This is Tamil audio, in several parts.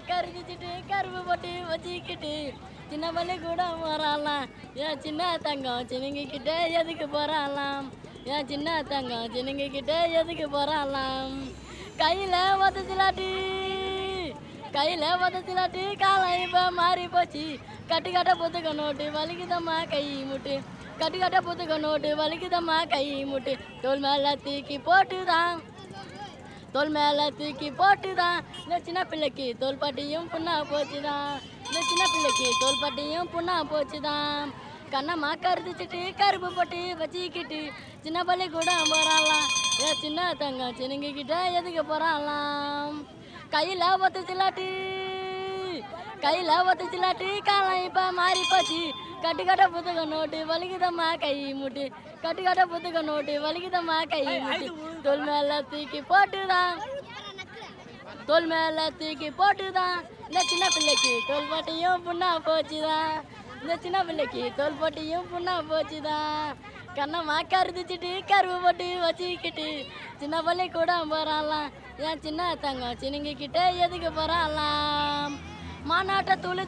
கருதிச்சிட்டு கரும்பு போட்டு வச்சுக்கிட்டு சின்ன பள்ளி கூட போறாளாம். ஏன் சின்ன தங்கம் சின்னங்கிட்ட எதுக்கு போறாளாம்? ஏன் சின்ன தங்கம் சின்னங்கிட்ட எதுக்கு போறாளாம்? கையில ஒத்தச்சிலாட்டி காலம் இப்போ மாறி போச்சு. கட்டுக்கட்ட புத்துக்க நோட்டு வலிக்குதம்மா கை முட்டு. கட்டுக்கட்ட புத்துக்க நோட்டு வலிக்குதம்மா கை முட்டு. தோல் மேல தூக்கி போட்டுதான் இந்த சின்ன பிள்ளைக்கு தோல்பாட்டியும் புண்ணா போச்சுதான். இந்த சின்ன பிள்ளைக்கு தோல்பாட்டியும் புண்ணா போச்சுதான். கண்ணம்மா கருதிச்சிட்டு கருப்பு போட்டு வச்சுக்கிட்டு சின்ன பள்ளி கூட போறாளாம். ஏன் சின்ன தங்கம் சின்னங்கிட்ட எதுக்கு போறாளாம்? கையில் ஒத்தச்சிலாட்டி காலம் இப்போ மாறி போச்சு. கட்டுக்கட்ட புத்தக நோட்டு வலிக்குதம்மா கை முட்டு. கட்டுக்கட்ட புத்தக நோட்டு வலிக்குதம்மா கை முட்டு. தோல் மேல தூக்கி போட்டுதான் இந்த சின்ன பிள்ளைக்கு தோல்பாட்டியும் புண்ணா போச்சுதான். இந்த சின்ன பிள்ளைக்கு தோல்பாட்டியும் புண்ணா போச்சுதான். கண்ணம்மா கருதிச்சிட்டு கருவு போட்டு வச்சுக்கிட்டு சின்ன பள்ளி கூட போறாளாம். ஏன் சின்ன தங்கம் சின்னங்கிட்ட எதுக்கு போறாளாம்? மாநாட்ட துளு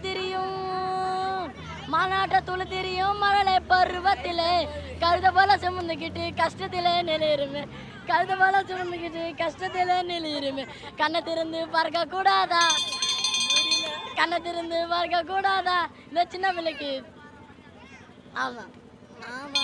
தெரியும் மழலை பருவத்திலே கழுத போல சுமந்துக்கிட்டு கஷ்டத்திலே நிலையிருமே. கண்ணை திறந்து பார்க்க கூடாதா இந்த சின்ன பிள்ளைக்கு? ஆமா ஆமா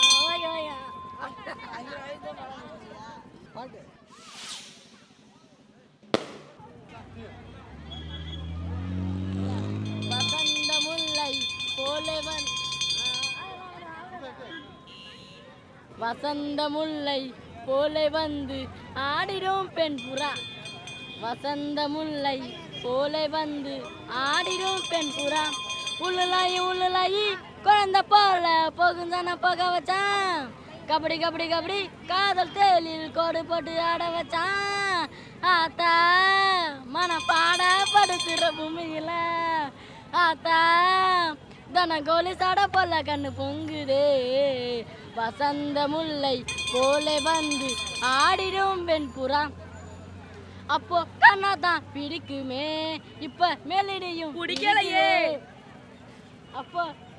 வசந்த முல்லை போலே வந்து ஆடிடும் பெண் புறா. வசந்த முல்லை போலே வந்து ஆடிடும் பெண் புறா. உள்ளலாயி குழந்தை போல போகுந்தான போக வச்சான். கபடி காதல் தேலில் கோடு போட்டு ஆட வச்சான். ஆத்தா மன பாட படுத்துற பூமியில ஆத்தா தன கோலி சாட போல கண்ணு பொங்குதே. வசந்த முல்லை போலே வந்து ஆடிடும் பெண் புறா. அப்போ கண்ணாதான் பிடிக்குமே, இப்ப மேலிடையும் பிடிக்கலையே. அப்போ